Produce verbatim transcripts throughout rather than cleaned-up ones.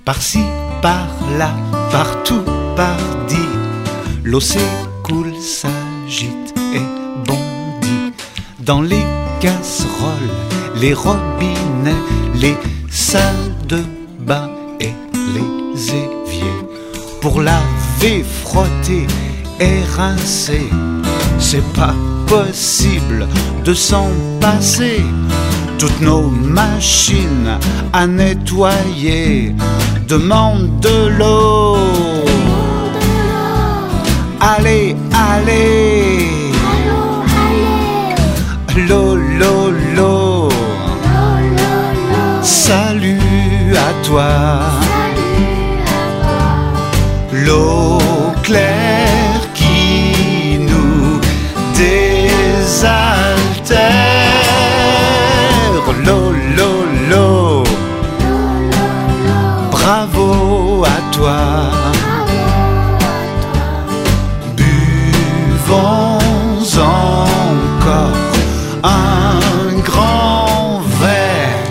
Par-ci, par-là, partout, par-dit, l'eau s'écoule, s'agite et bondit. Dans les casseroles, les robinets, les salles de bain et les éviers. Pour laver, frotter et rincer, c'est pas possible de s'en passer. Toutes nos machines à nettoyer demandent de l'eau. Allez, allez, l'eau, l'eau, l'eau. Salut à toi. L'eau claire qui nous désaltère. L'eau, l'eau, l'eau. Bravo à toi. Buvons encore un grand verre.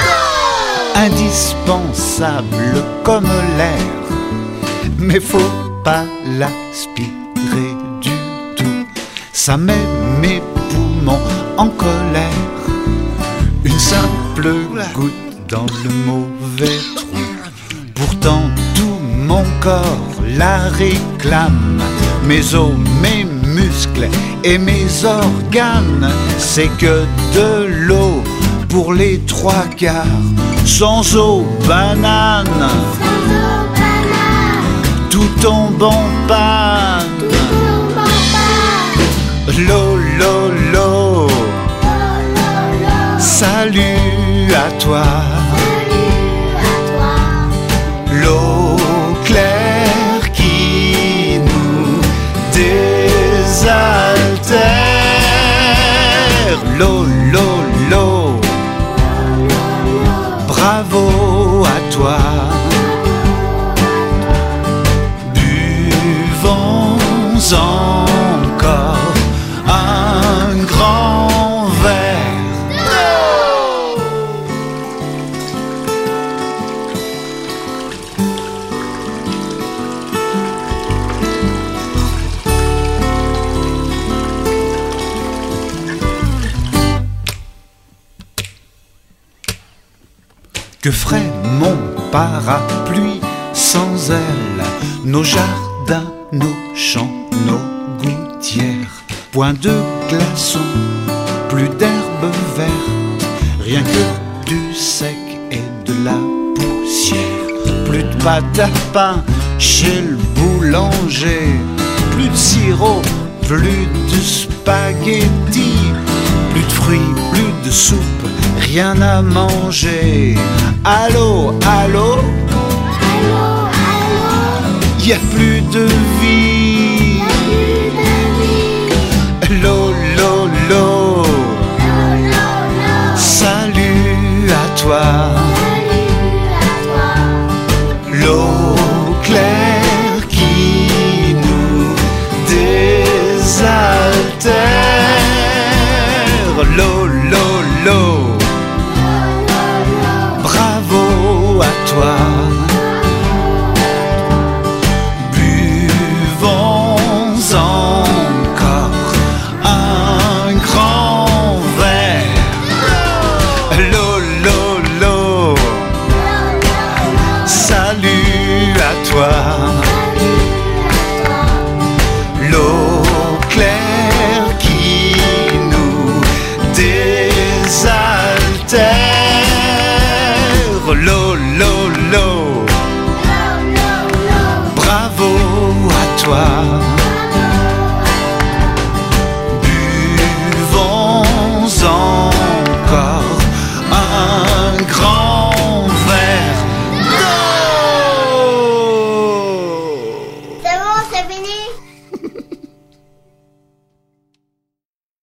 Indispensable comme l'air, mais faut pas l'aspirer du tout. Ça met mes poumons en colère. Une simple goutte dans le mauvais trou. Pourtant tout mon corps la réclame. Mes os, mes muscles et mes organes, c'est que de l'eau pour les trois quarts. Sans eau, banane, tout tombe en panne. L'eau, l'eau, l'eau. Salut à toi. L'eau claire qui nous désaltère. L'eau, l'eau, l'eau. Bravo à toi. Buvons encore un grand verre. Que ferait mon parapluie sans elle? Nos jardins, nos champs, nos gouttières. Point de glaçons, plus d'herbe verte, rien que du sec et de la poussière. Plus de pâte à pain chez le boulanger, plus de sirop, plus de spaghettis, plus de fruits, plus de soupe, rien à manger. Allô, allô, y a plus de vie. L'eau, l'eau, l'eau. Salut à toi. L'eau claire qui nous désaltère. L'eau, l'eau, l'eau. Bravo à toi. Buvons encore un grand verre. L'eau, l'eau, l'eau. Salut à toi. L'eau claire qui nous désaltère.